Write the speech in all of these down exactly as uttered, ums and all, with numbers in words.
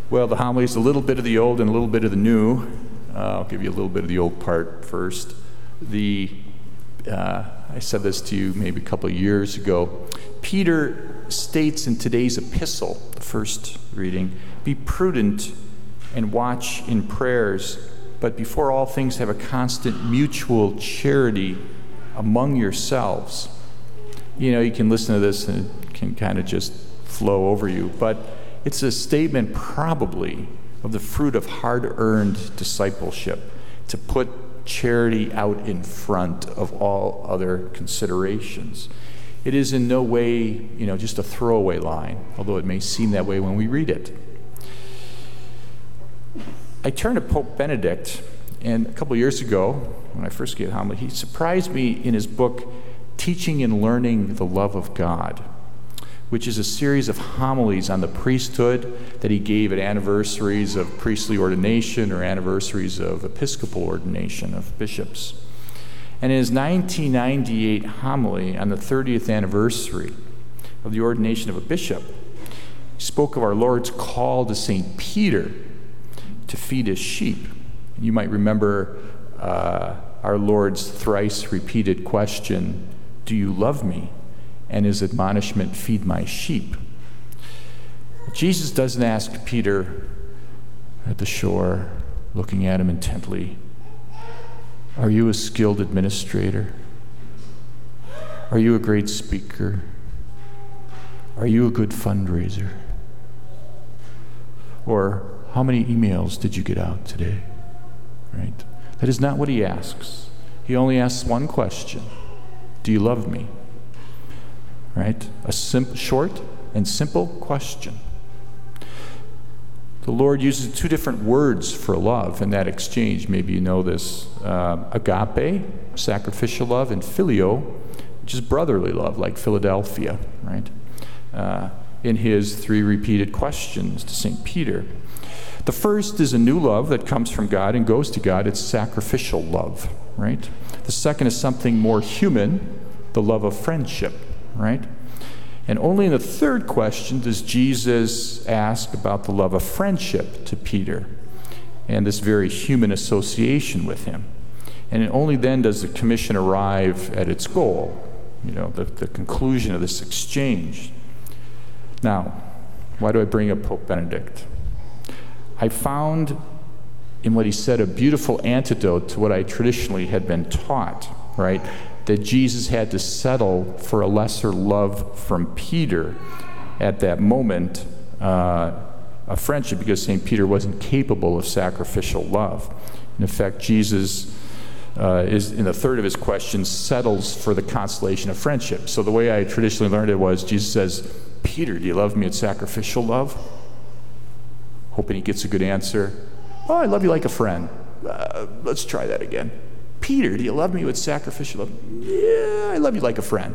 Well, the homily is a little bit of the old and a little bit of the new. Uh, I'll give you a little bit of the old part first. The uh, I said this to you maybe a couple of years ago. Peter states in today's epistle, the first reading, "Be prudent and watch in prayers, but before all things have a constant mutual charity among yourselves." You know, you can listen to this and it can kind of just flow over you, but it's a statement probably of the fruit of hard-earned discipleship, to put charity out in front of all other considerations. It is in no way, you know, just a throwaway line, although it may seem that way when we read it. I turned to Pope Benedict, and a couple years ago, when I first gave homily, he surprised me in his book, Teaching and Learning the Love of God, which is a series of homilies on the priesthood that he gave at anniversaries of priestly ordination or anniversaries of episcopal ordination of bishops. And in his nineteen ninety-eight homily on the thirtieth anniversary of the ordination of a bishop, he spoke of our Lord's call to Saint Peter to feed his sheep. You might remember uh, our Lord's thrice repeated question, "Do you love me?" and his admonishment, "Feed my sheep." Jesus doesn't ask Peter at the shore, looking at him intently, "Are you a skilled administrator? Are you a great speaker? Are you a good fundraiser? Or how many emails did you get out today?" Right? That is not what he asks. He only asks one question: "Do you love me?" Right? A sim- short and simple question. The Lord uses two different words for love in that exchange. Maybe you know this. Uh, agape, sacrificial love, and phileo, which is brotherly love, like Philadelphia, right? Uh, in his three repeated questions to Saint Peter. The first is a new love that comes from God and goes to God. It's sacrificial love, right? The second is something more human, the love of friendship, right? And only in the third question does Jesus ask about the love of friendship to Peter and this very human association with him. And only then does the commission arrive at its goal, you know, the, the conclusion of this exchange. Now, why do I bring up Pope Benedict? I found in what he said a beautiful antidote to what I traditionally had been taught, right? That Jesus had to settle for a lesser love from Peter at that moment uh, of friendship, because Saint Peter wasn't capable of sacrificial love. In effect, Jesus uh, is, in the third of his questions, settles for the consolation of friendship. So the way I traditionally learned it was, Jesus says, "Peter, do you love me with sacrificial love?" Hoping he gets a good answer. "Oh, I love you like a friend." Uh, let's try that again. "Peter, do you love me with sacrificial love?" "Yeah, I love you like a friend."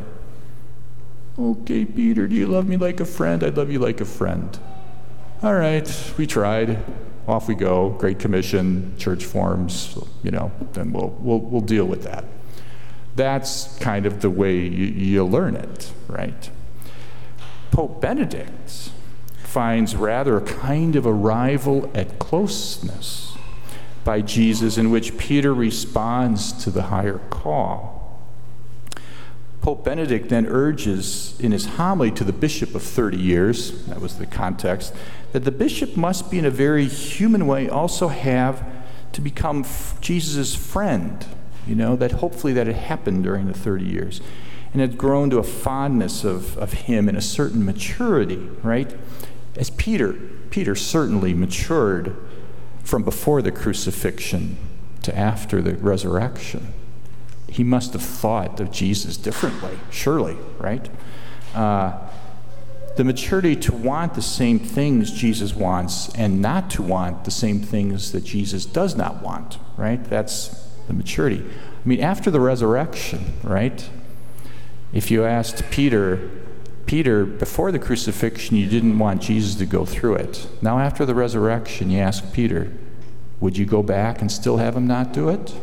"Okay, Peter, do you love me like a friend?" "I love you like a friend." "All right, we tried. Off we go. Great Commission, church forms, you know, then we'll, we'll, we'll deal with that. That's kind of the way you, you learn it, right? Pope Benedict finds rather a kind of arrival at closeness by Jesus in which Peter responds to the higher call. Pope Benedict then urges in his homily to the bishop of thirty years, that was the context, that the bishop must be in a very human way also have to become f- Jesus' friend, you know, that hopefully that had happened during the thirty years and had grown to a fondness of, of him and a certain maturity, right? As Peter, Peter certainly matured from before the crucifixion to after the resurrection. He must have thought of Jesus differently, surely, right? Uh, the maturity to want the same things Jesus wants and not to want the same things that Jesus does not want, right? That's the maturity. I mean, after the resurrection, right? If you asked Peter, Peter, before the crucifixion, you didn't want Jesus to go through it. Now, after the resurrection, you ask Peter, would you go back and still have him not do it?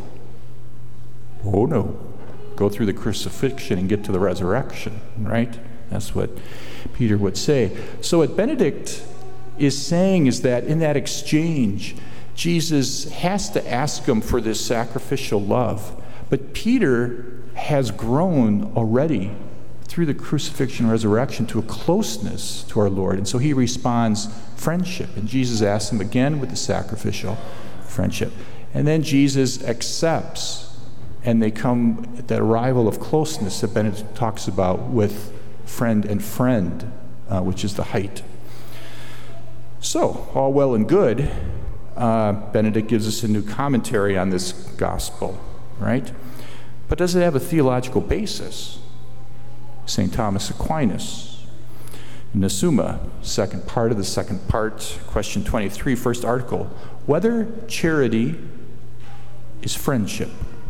Oh, no. Go through the crucifixion and get to the resurrection, right? That's what Peter would say. So what Benedict is saying is that in that exchange, Jesus has to ask him for this sacrificial love. But Peter has grown already through the crucifixion and resurrection to a closeness to our Lord. And so he responds, friendship. And Jesus asks him again with the sacrificial friendship. And then Jesus accepts, and they come at that arrival of closeness that Benedict talks about with friend and friend, uh, which is the height. So, all well and good, uh, Benedict gives us a new commentary on this gospel, right? But does it have a theological basis? Saint Thomas Aquinas, in the Summa, second part of the second part, question twenty-three, first article, whether charity is friendship.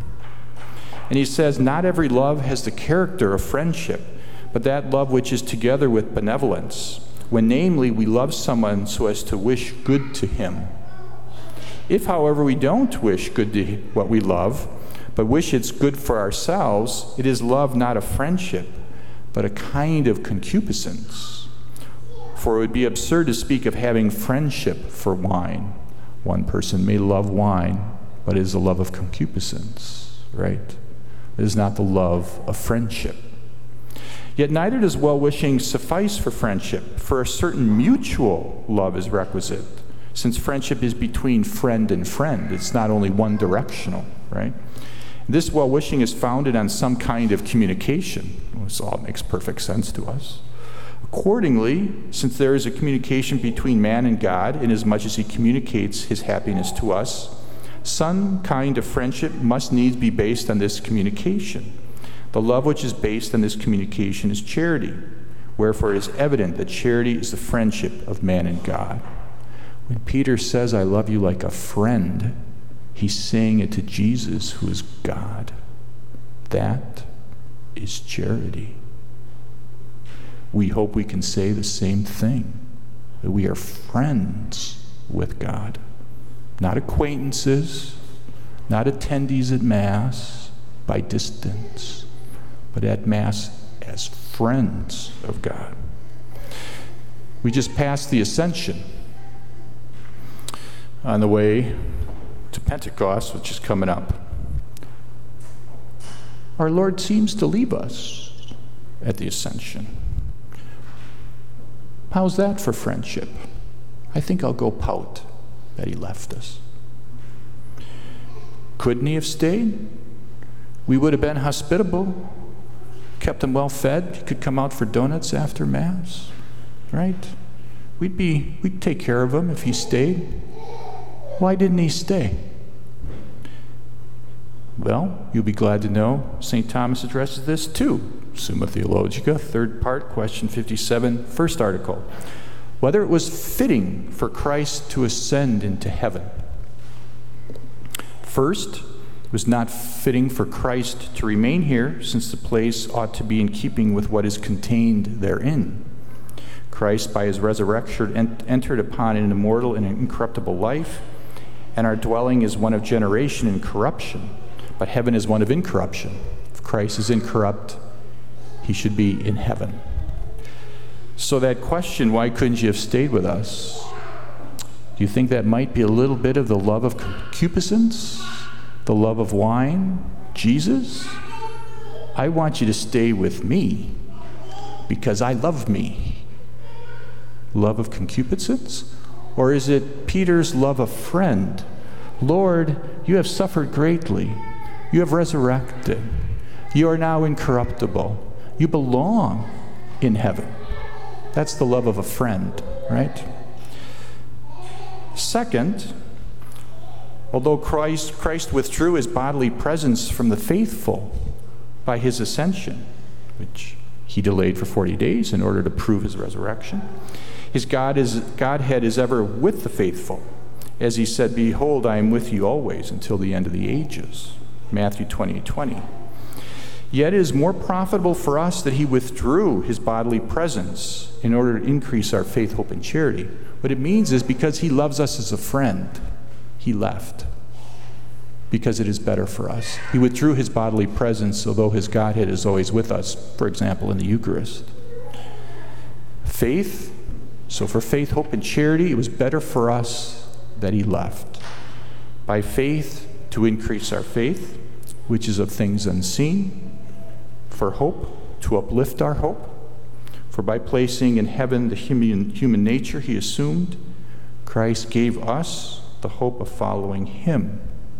And he says, not every love has the character of friendship, but that love which is together with benevolence, when namely we love someone so as to wish good to him. If, however, we don't wish good to what we love, but wish it's good for ourselves, it is love not of friendship, but a kind of concupiscence. For it would be absurd to speak of having friendship for wine. One person may love wine, but it is a love of concupiscence, right? It is not the love of friendship. Yet neither does well-wishing suffice for friendship, for a certain mutual love is requisite, since friendship is between friend and friend. It's not only one-directional, right? This well-wishing is founded on some kind of communication. This all makes perfect sense to us. Accordingly, since there is a communication between man and God, inasmuch as he communicates his happiness to us, some kind of friendship must needs be based on this communication. The love which is based on this communication is charity. Wherefore it is evident that charity is the friendship of man and God. When Peter says, I love you like a friend, he's saying it to Jesus, who is God. That is charity. We hope we can say the same thing, that we are friends with God. Not acquaintances, not attendees at Mass by distance, but at Mass as friends of God. We just passed the Ascension on the way to Pentecost, which is coming up. Our Lord seems to leave us at the Ascension. How's that for friendship? I think I'll go pout that he left us. Couldn't he have stayed? We would have been hospitable, kept him well fed. He could come out for donuts after Mass, right? We'd be, we'd take care of him if he stayed. Why didn't he stay? Well, you'll be glad to know Saint Thomas addresses this too. Summa Theologica, third part, question fifty-seven, first article. Whether it was fitting for Christ to ascend into heaven. First, it was not fitting for Christ to remain here, since the place ought to be in keeping with what is contained therein. Christ, by his resurrection, ent- entered upon an immortal and incorruptible life, and our dwelling is one of generation and corruption, but heaven is one of incorruption. If Christ is incorrupt, he should be in heaven. So that question, why couldn't you have stayed with us? Do you think that might be a little bit of the love of concupiscence? The love of wine? Jesus? I want you to stay with me because I love me. Love of concupiscence? Or is it Peter's love of friend? Lord, you have suffered greatly. You have resurrected. You are now incorruptible. You belong in heaven. That's the love of a friend, right? Second, although Christ, Christ withdrew his bodily presence from the faithful by his ascension, which he delayed for forty days in order to prove his resurrection, his God is, Godhead is ever with the faithful. As he said, behold, I am with you always until the end of the ages. Matthew twenty-eight twenty. Yet it is more profitable for us that he withdrew his bodily presence in order to increase our faith, hope, and charity. What it means is because he loves us as a friend, he left. Because it is better for us. He withdrew his bodily presence, although his Godhead is always with us, for example, in the Eucharist. Faith, So for faith, hope, and charity, it was better for us that he left. By faith, to increase our faith, which is of things unseen. For hope, to uplift our hope. For by placing in heaven the human, human nature he assumed, Christ gave us the hope of following him.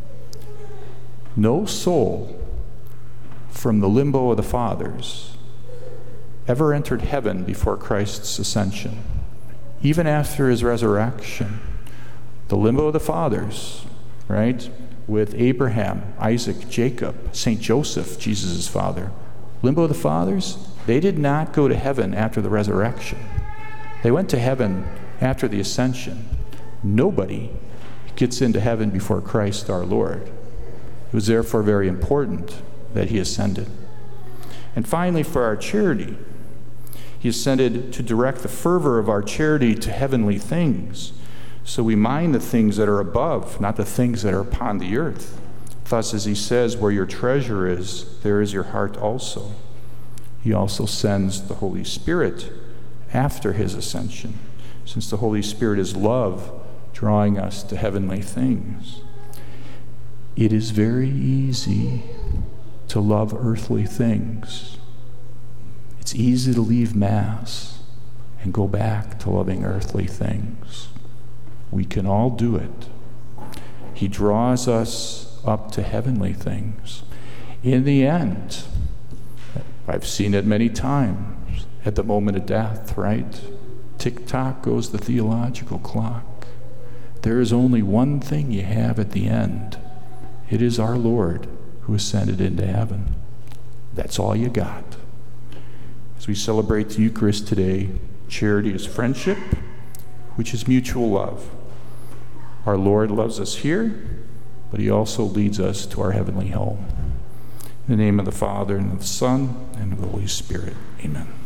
No soul from the limbo of the fathers ever entered heaven before Christ's ascension. Even after his resurrection, the limbo of the fathers, right, with Abraham, Isaac, Jacob, Saint Joseph, Jesus' father, limbo of the fathers, they did not go to heaven after the resurrection. They went to heaven after the ascension. Nobody gets into heaven before Christ our Lord. It was therefore very important that he ascended. And finally, for our charity, he ascended to direct the fervor of our charity to heavenly things. So we mind the things that are above, not the things that are upon the earth. Thus, as he says, where your treasure is, there is your heart also. He also sends the Holy Spirit after his ascension, since the Holy Spirit is love, drawing us to heavenly things. It is very easy to love earthly things. It's easy to leave Mass and go back to loving earthly things. We can all do it. He draws us up to heavenly things. In the end, I've seen it many times, at the moment of death, right? Tick-tock goes the theological clock. There is only one thing you have at the end. It is our Lord who ascended into heaven. That's all you got. As we celebrate the Eucharist today, charity is friendship, which is mutual love. Our Lord loves us here, but he also leads us to our heavenly home. In the name of the Father, and of the Son, and of the Holy Spirit. Amen.